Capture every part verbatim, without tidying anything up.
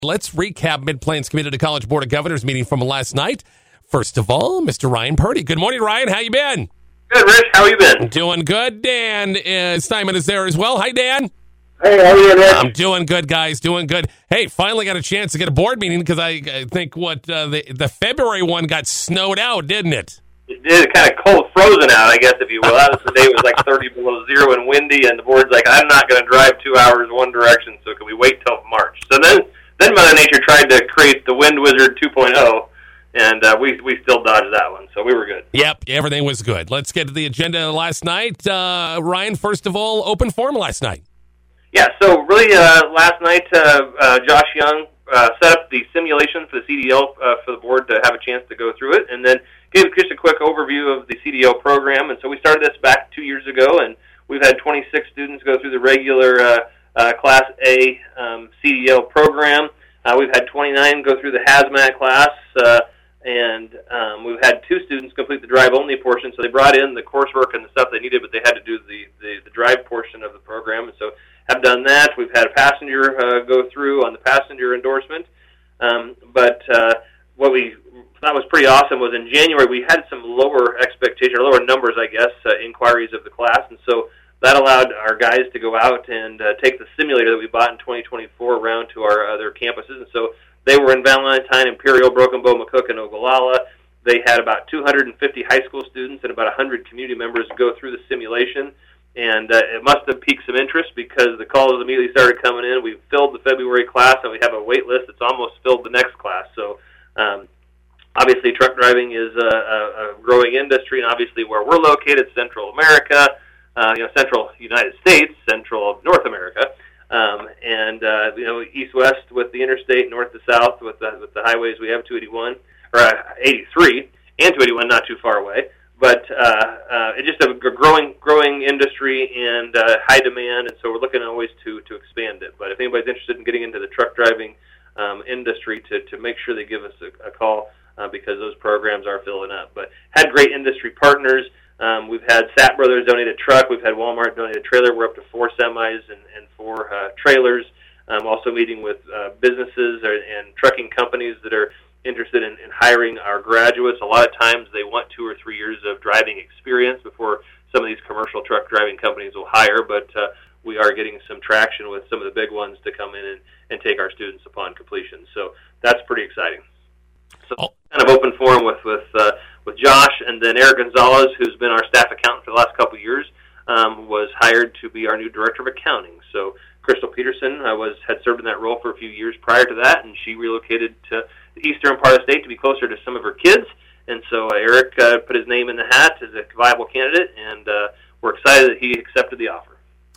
Let's recap Mid-Plains Community College Board of Governors meeting from last night. First of all, Mister Ryan Purdy. Good morning, Ryan. How you been? Good, Rich. How you been? Doing good. Dan uh, Steinman is there as well. Hi, Dan. Hey, how you doing, Rich? I'm doing good, guys. Doing good. Hey, finally got a chance to get a board meeting because I, I think what uh, the the February one got snowed out, didn't it? It did, kind of cold, frozen out, I guess, if you will. That was the day it was like thirty below zero and windy, and the board's like, I'm not going to drive two hours one direction, so can we wait till March? So then, then Mother Nature tried to create the Wind Wizard two point oh, and uh, we we still dodged that one, so we were good. Yep, everything was good. Let's get to the agenda last night. Uh, Ryan, first of all, open forum last night. Yeah, so really uh, last night, uh, uh, Josh Young uh, set up the simulation for the C D L uh, for the board to have a chance to go through it, and then gave just a quick overview of the C D L program. And so we started this back two years ago, and we've had twenty-six students go through the regular uh, uh, Class A um, C D L program. Uh, we've had twenty-nine go through the hazmat class, uh, and um, we've had two students complete the drive-only portion. So they brought in the coursework and the stuff they needed, but they had to do the, the, the drive portion of the program. And so have done that. We've had a passenger uh, go through on the passenger endorsement. Um, but uh, what we thought was pretty awesome was in January we had some lower expectation, or lower numbers, I guess, uh, inquiries of the class. And so that allowed our guys to go out and uh, take the simulator that we bought in twenty twenty-four around to our other campuses. And so they were in Valentine, Imperial, Broken Bow, McCook, and Ogallala. They had about two hundred fifty high school students and about one hundred community members go through the simulation. And uh, it must have piqued some interest because the calls immediately started coming in. We filled the February class, and we have a wait list that's almost filled the next class. So um, obviously truck driving is a, a, a growing industry, and obviously where we're located, Central America, uh, you know, Central United States, Central North America, um, and uh, you know, east-west with the interstate, north to south with the, with the highways. We have two eighty-one, or uh, eighty-three, and two eighty-one not too far away. But uh, uh, it's just a growing, growing industry and uh, high demand, and so we're looking always to to expand it. But if anybody's interested in getting into the truck driving um, industry, to to make sure they give us a, a call uh, because those programs are filling up. But had great industry partners. Um, we've had Sapp Brothers donate a truck. We've had Walmart donate a trailer. We're up to four semis and, and four uh, trailers. Um, also meeting with uh, businesses or, and trucking companies that are interested in, in hiring our graduates. A lot of times they want two or three years of driving experience before some of these commercial truck driving companies will hire, but uh, we are getting some traction with some of the big ones to come in and, and take our students upon completion. So that's pretty exciting. So oh. kind of open forum with with, uh, with Josh, and then Eric Gonzalez, who's been our staff accountant for the last couple of years, um, was hired to be our new director of accounting. So Crystal Peterson uh, was had served in that role for a few years prior to that, and she relocated to the eastern part of the state to be closer to some of her kids. And so uh, Eric uh, put his name in the hat as a viable candidate, and uh, we're excited that he accepted the offer.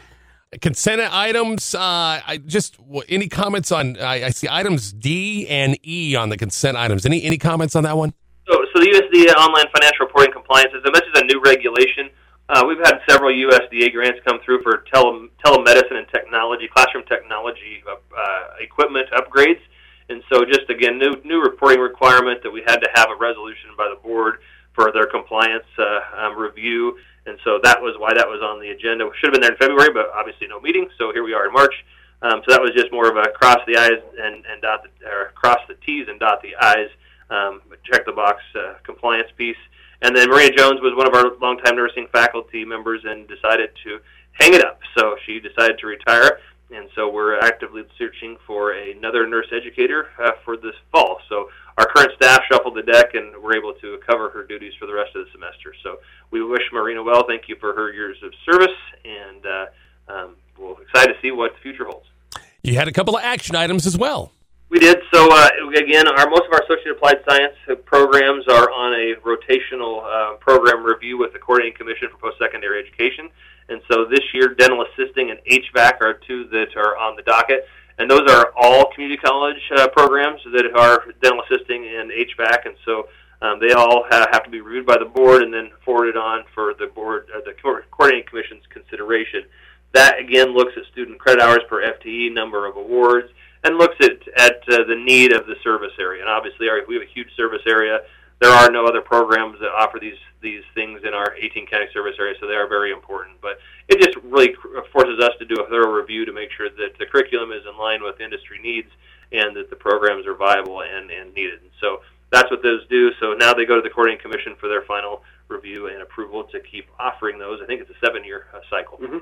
Consent items, uh, I just any comments on, I, I see items D and E on the consent items. Any any comments on that one? So, so the U S D A Online Financial Reporting Compliance System, this is a new regulation. Uh, we've had several U S D A grants come through for tele, telemedicine and technology, classroom technology uh, uh, equipment upgrades. And so just, again, new new reporting requirement that we had to have a resolution by the board for their compliance uh, um, review. And so that was why that was on the agenda. We should have been there in February, but obviously no meeting. So here we are in March. Um, so that was just more of a cross the I's and, and dot the, or cross the T's and dot the I's, um, check the box uh, compliance piece. And then Maria Jones was one of our longtime nursing faculty members and decided to hang it up. So she decided to retire. And so we're actively searching for another nurse educator uh, for this fall. So our current staff shuffled the deck, and we're able to cover her duties for the rest of the semester. So we wish Marina well. Thank you for her years of service, and uh, um, we're excited to see what the future holds. You had a couple of action items as well. We did. So, uh, again, our most of our associate applied science programs are on a rotational uh, program review with the Coordinating Commission for Post-Secondary Education. And so this year, dental assisting and H V A C are two that are on the docket. And those are all community college uh, programs that are dental assisting and H V A C. And so um, they all ha- have to be reviewed by the board and then forwarded on for the board, uh, the Coordinating Commission's consideration. That, again, looks at student credit hours per F T E, number of awards, and looks at, at uh, the need of the service area. And obviously, our, we have a huge service area. There are no other programs that offer these these things in our eighteen county service area, so they are very important. But it just really forces us to do a thorough review to make sure that the curriculum is in line with industry needs and that the programs are viable and, and needed. And so that's what those do. So now they go to the Coordinating Commission for their final review and approval to keep offering those. I think it's a seven-year uh, cycle. Mm-hmm.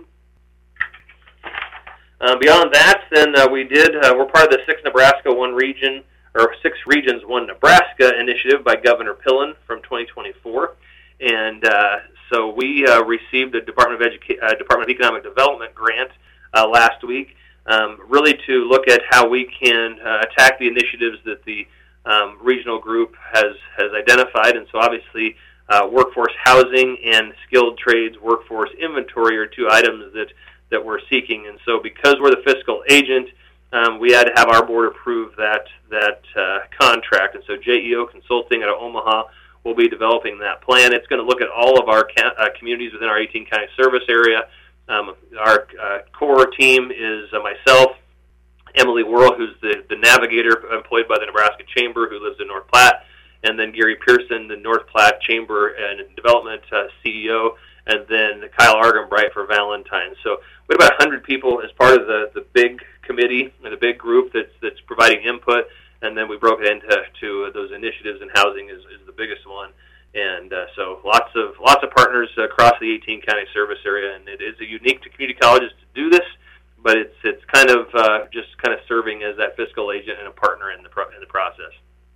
Uh, beyond that, then uh, we did, uh, we're part of the Six Nebraska, One Region, or Six Regions, One Nebraska initiative by Governor Pillen from twenty twenty-four. And uh, so we uh, received a Department of Educa- uh, Department of Economic Development grant uh, last week, um, really to look at how we can uh, attack the initiatives that the um, regional group has, has identified. And so obviously uh, workforce housing and skilled trades workforce inventory are two items that, that we're seeking. And so because we're the fiscal agent, um, we had to have our board approve that, that uh, contract. And so J E O Consulting out of Omaha will be developing that plan. It's going to look at all of our ca- uh, communities within our eighteen county service area. Um, our uh, core team is uh, myself, Emily Worrell, who's the, the navigator employed by the Nebraska Chamber, who lives in North Platte, and then Gary Pearson, the North Platte Chamber and Development uh, C E O, and then Kyle Argenbright for Valentine. So we have about one hundred people as part of the, the big committee, the big group that's that's providing input, and then we broke it into to those initiatives, and housing is, is the biggest one. And uh, so lots of lots of partners across the eighteen county service area, and it is unique to community colleges to do this, but it's it's kind of uh, just kind of serving as that fiscal agent and a partner in the pro- in the process.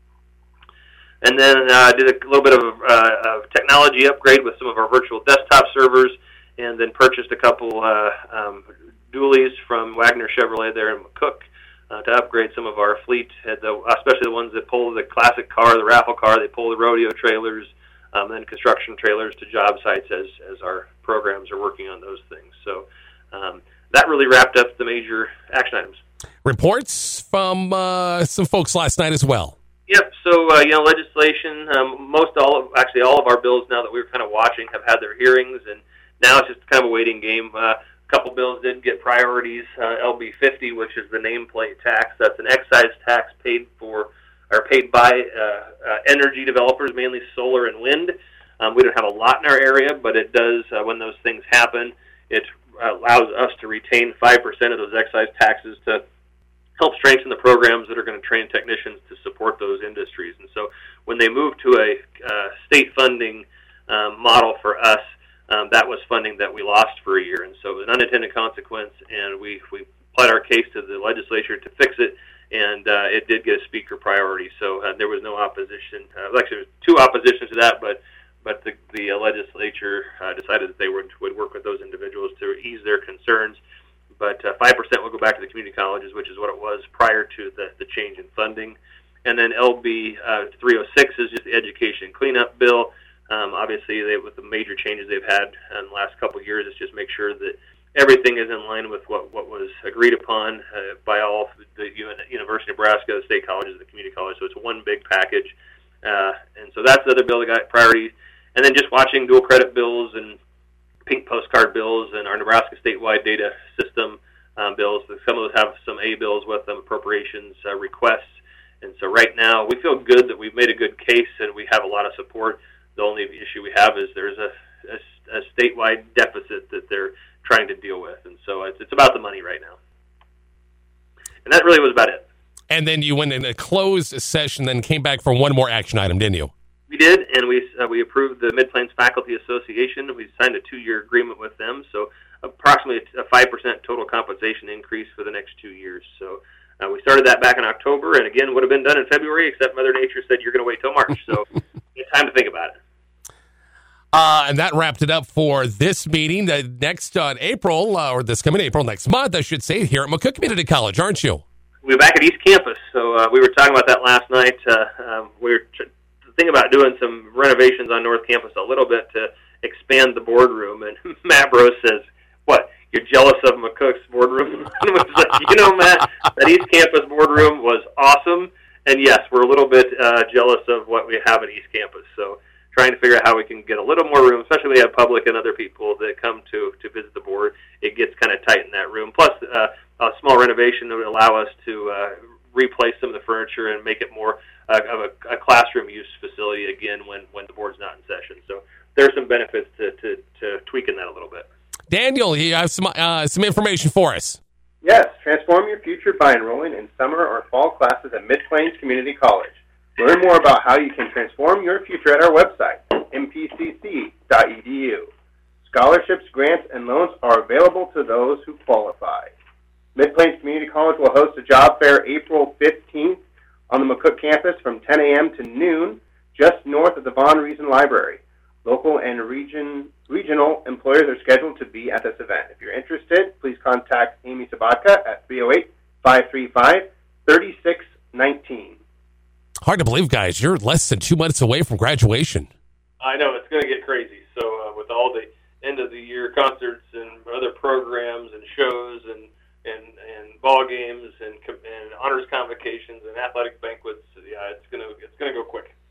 And then I uh, did a little bit of uh, of technology upgrade with some of our virtual desktop servers, and then purchased a couple uh, um, dualies from Wagner Chevrolet there in McCook uh, to upgrade some of our fleet, the, especially the ones that pull the classic car, the raffle car. They pull the rodeo trailers, um, and construction trailers to job sites as, as our programs are working on those things. So um, that really wrapped up the major action items. Reports from uh, some folks last night as well. Yep. So, uh, you know, legislation, um, most all of, actually all of our bills now that we were kind of watching have had their hearings, and now it's just kind of a waiting game. Uh, a couple bills did get priorities. Uh, L B fifty, which is the nameplate tax. That's an excise tax paid for, or paid by uh, uh, energy developers, mainly solar and wind. Um, we don't have a lot in our area, but it does, uh, when those things happen, it allows us to retain five percent of those excise taxes to help strengthen the programs that are going to train technicians to support those industries. And so when they moved to a uh, state funding um, model for us, um, that was funding that we lost for a year. And so it was an unintended consequence, and we, we applied our case to the legislature to fix it, and uh, it did get a speaker priority. So uh, there was no opposition. Uh, actually, there was two oppositions to that, but but the, the uh, legislature uh, decided that they would, would work with those individuals to ease their concerns. But uh, five percent will go back to the community colleges, which is what it was prior to the, the change in funding. And then L B uh, three oh six is just the education cleanup bill. Um, obviously, they, with the major changes they've had in the last couple of years, it's just make sure that everything is in line with what, what was agreed upon uh, by all the University of Nebraska, the state colleges, the community colleges. So it's one big package. Uh, and so that's the other bill that got priority. And then just watching dual credit bills and pink postcard bills and our Nebraska statewide data system um, bills. Some of those have some A bills with them, appropriations uh, requests. And so right now we feel good that we've made a good case and we have a lot of support. The only issue we have is there's a, a, a statewide deficit that they're trying to deal with. And so it's, it's about the money right now. And that really was about it. And then you went in a closed session, then came back for one more action item, didn't you? We did, and we uh, we approved the Mid-Plains Faculty Association. We signed a two-year agreement with them, so approximately a five percent total compensation increase for the next two years. So uh, we started that back in October, and again, would have been done in February, except Mother Nature said you're going to wait till March. So it's time to think about it. Uh, and that wrapped it up for this meeting. Uh, next on April, uh, or this coming April, next month, I should say, here at McCook Community College, aren't you? We're back at East Campus, so uh, we were talking about that last night. Uh, um, we were tr- thinking about doing some renovations on North Campus a little bit to expand the boardroom, and Matt Bros says, what, you're jealous of McCook's boardroom? And I was like, you know, Matt, that East Campus boardroom was awesome, and yes, we're a little bit uh, jealous of what we have at East Campus, so trying to figure out how we can get a little more room, especially when we have public and other people that come to, to visit the board. It gets kind of tight in that room. Plus, uh, a small renovation that would allow us to uh, replace some of the furniture and make it more uh, of a, a classroom use facility again when, when the board's not in session. So there's some benefits to, to, to tweaking that a little bit. Daniel, you have some uh, some information for us. Yes, transform your future by enrolling in summer or fall classes at Mid-Plains Community College. Learn more about how you can transform your future at our website, m p c c dot e d u. Scholarships, grants, and loans are available to those who qualify. Mid-Plains Community College will host a job fair April fifteenth on the McCook campus from ten a.m. to noon, just north of the Von Reason Library. Local and region, regional employers are scheduled to be at this event. If you're interested, please contact Amy Sabatka at three oh eight, five three five, three six one nine. Hard to believe, guys. You're less than two months away from graduation. I know, it's going to get crazy. So uh, with all the end-of-the-year concerts and other programs and shows and, and, and ball games and, and honors convocations and athletic banquets, yeah, it's going to it's going to go quick.